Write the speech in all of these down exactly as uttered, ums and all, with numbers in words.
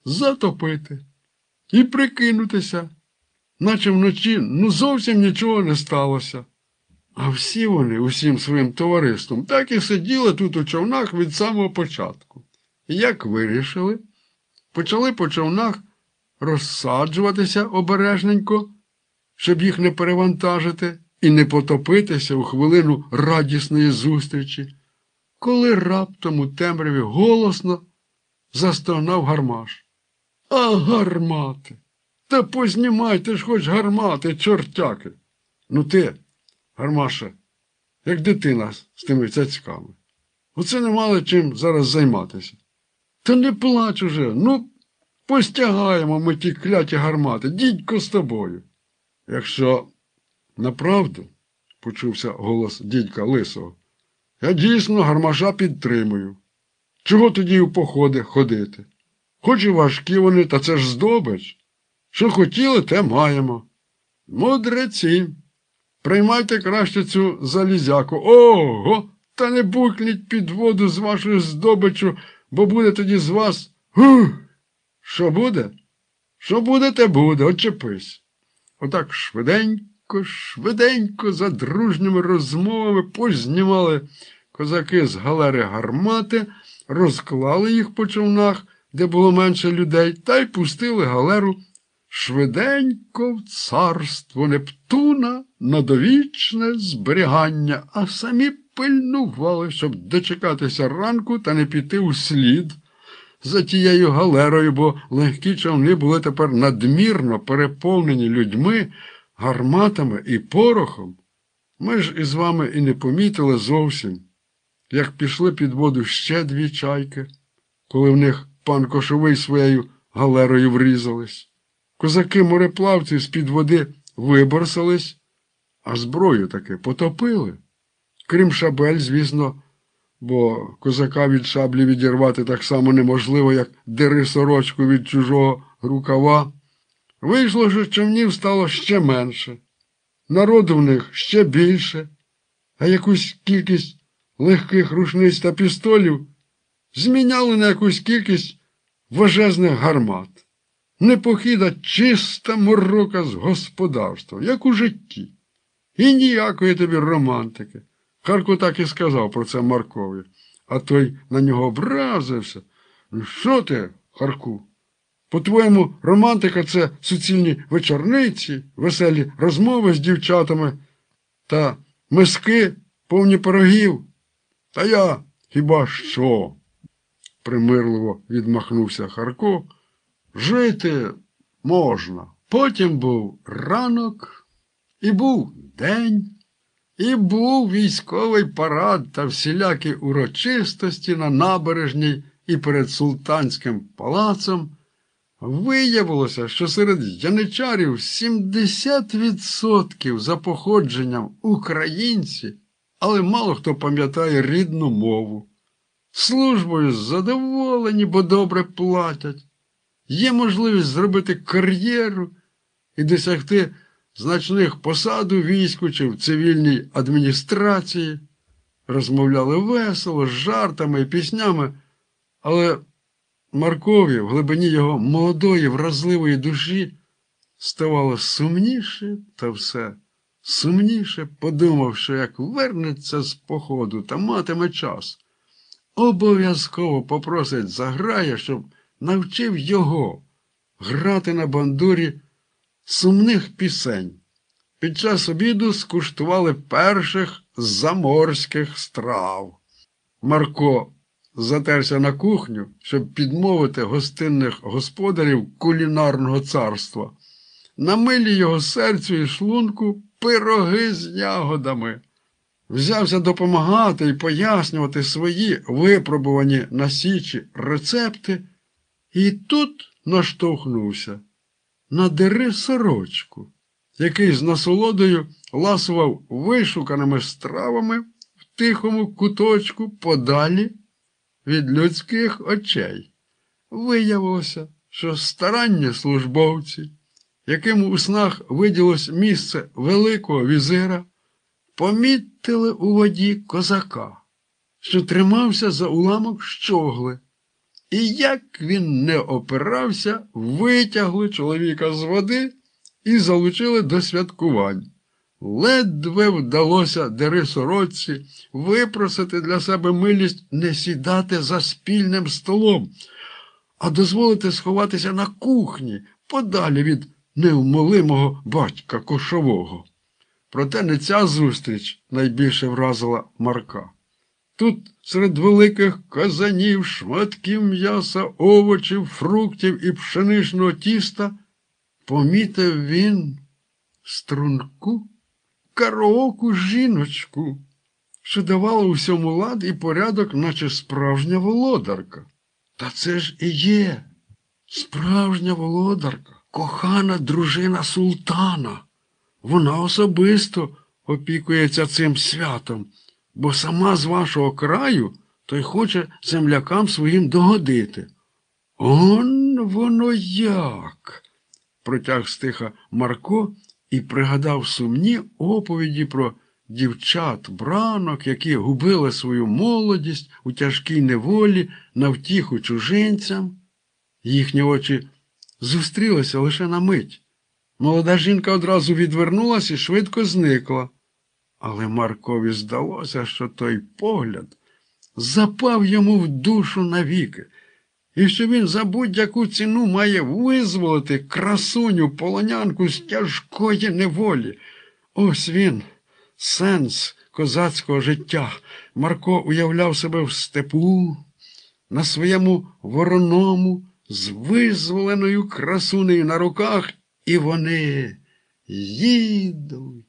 затопити і прикинутися, наче вночі ну зовсім нічого не сталося. А всі вони усім своїм товариством так і сиділи тут у човнах від самого початку. І як вирішили, почали по човнах розсаджуватися обережненько, щоб їх не перевантажити і не потопитися у хвилину радісної зустрічі, коли раптом у темряві голосно застогнав Гармаш. А гармати! Та познімайте ж хоч гармати, чортяки! Ну ти, Гармаше, як дитина з тими цяцьками. Оце не мали чим зараз займатися. Та не плач уже, ну, постягаємо ми ті кляті гармати, дідько з тобою. Якщо направду, почувся голос дідька Лисого, я дійсно Гармаша підтримую. Чого тоді у походи ходити? Хоч і важкі вони, та це ж здобич. Що хотіли, те маємо. Мудреці, приймайте краще цю залізяку. Ого, та не бухніть під воду з вашою здобичу, бо буде тоді з вас. Гух! Що буде? Що буде, те буде, очепись. Отак швиденько, швиденько, за дружніми розмовами познімали козаки з галери гармати, розклали їх по човнах, де було менше людей, та й пустили галеру швиденько в царство Нептуна на довічне зберігання, а самі пильнували, щоб дочекатися ранку та не піти услід за тією галерою, бо легкі човни були тепер надмірно переповнені людьми, гарматами і порохом. Ми ж із вами і не помітили зовсім, як пішли під воду ще дві чайки, коли в них пан Кошовий своєю галерою врізались. Козаки-мореплавці з-під води виборсались, а зброю таки потопили. Крім шабель, звісно, бо козака від шаблі відірвати так само неможливо, як дери сорочку від чужого рукава. Вийшло, що човнів стало ще менше, народу в них ще більше, а якусь кількість легких рушниць та пістолів зміняли на якусь кількість важезних гармат. Не похід, а чиста морока з господарства, як у житті. І ніякої тобі романтики. Харко так і сказав про це Маркові, а той на нього образився. Ну що ти, Харку? По-твоєму, романтика – це суцільні вечорниці, веселі розмови з дівчатами та миски, повні пирогів. Та я хіба що? Примирливо відмахнувся Харко. Жити можна. Потім був ранок, і був день, і був військовий парад та всілякі урочистості на набережній і перед султанським палацом. Виявилося, що серед яничарів сімдесят відсотків за походженням українці, але мало хто пам'ятає рідну мову. Службою задоволені, бо добре платять. Є можливість зробити кар'єру і досягти значних посад у війську чи в цивільній адміністрації. Розмовляли весело, з жартами і піснями, але Маркові в глибині його молодої, вразливої душі ставало сумніше та все сумніше, подумавши, як вернеться з походу та матиме час. Обов'язково попросить Заграя, щоб навчив його грати на бандурі сумних пісень. Під час обіду скуштували перших заморських страв. Марко затерся на кухню, щоб підмовити гостинних господарів кулінарного царства. На милі його серцю і шлунку пироги з ягодами. Взявся допомагати і пояснювати свої випробувані на січі рецепти, і тут наштовхнувся на дери сорочку, який з насолодою ласував вишуканими стравами в тихому куточку подалі від людських очей. Виявилося, що старанні службовці, яким у снах виділось місце великого візира, помітили у воді козака, що тримався за уламок щогли, І як він не опирався, витягли чоловіка з води і залучили до святкувань. Ледве вдалося Дери Сорочці випросити для себе милість не сідати за спільним столом, а дозволити сховатися на кухні, подалі від невмолимого батька Кошового. Проте не ця зустріч найбільше вразила Марка. Тут серед великих казанів, шматків м'яса, овочів, фруктів і пшеничного тіста помітив він струнку, караоку жіночку, що давала усьому лад і порядок, наче справжня володарка. Та це ж і є справжня володарка, кохана дружина султана. Вона особисто опікується цим святом, бо сама з вашого краю, то й хоче землякам своїм догодити. Он воно як! Протяг стиха Марко і пригадав сумні оповіді про дівчат, бранок, які губили свою молодість у тяжкій неволі на втіху чужинцям. Їхні очі зустрілися лише на мить. Молода жінка одразу відвернулася і швидко зникла. Але Маркові здалося, що той погляд запав йому в душу навіки, і що він за будь-яку ціну має визволити красуню полонянку з тяжкої неволі. Ось він, сенс козацького життя. Марко уявляв себе в степу, на своєму вороному, з визволеною красунею на руках, і вони їдуть,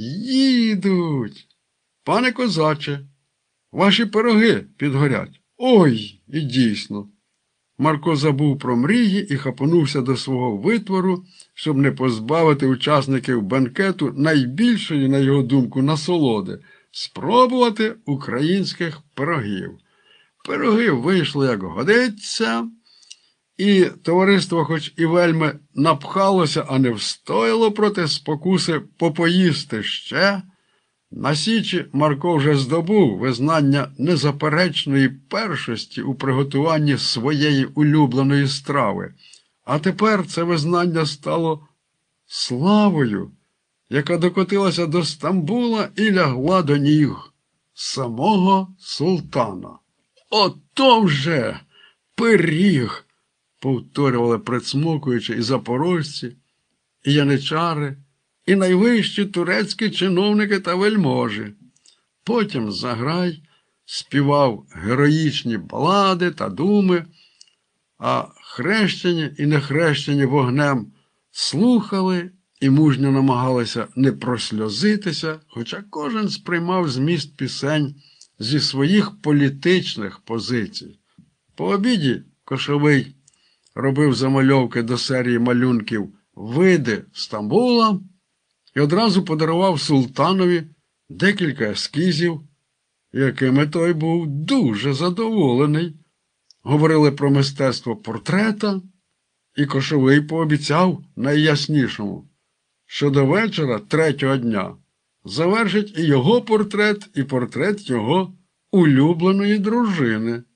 їдуть. Пане козаче, ваші пироги підгорять. Ой, і дійсно. Марко забув про мрії і хапанувся до свого витвору, щоб не позбавити учасників бенкету найбільшої, на його думку, насолоди – спробувати українських пирогів. Пироги вийшли як годиться, і товариство хоч і вельми напхалося, а не встояло проти спокуси попоїсти ще. На січі Марко вже здобув визнання незаперечної першості у приготуванні своєї улюбленої страви. А тепер це визнання стало славою, яка докотилася до Стамбула і лягла до ніг самого султана. «Ото вже пиріг!» – повторювали присмокуючи і запорожці, і яничари, і найвищі турецькі чиновники та вельможі. Потім Заграй співав героїчні балади та думи, а хрещені і нехрещені вогнем слухали і мужньо намагалися не просльозитися, хоча кожен сприймав зміст пісень зі своїх політичних позицій. По обіді Кошовий робив замальовки до серії малюнків «Види Стамбула» і одразу подарував султанові декілька ескізів, якими той був дуже задоволений. Говорили про мистецтво портрета, і Кошовий пообіцяв найяснішому, що до вечора третього дня завершить і його портрет, і портрет його улюбленої дружини.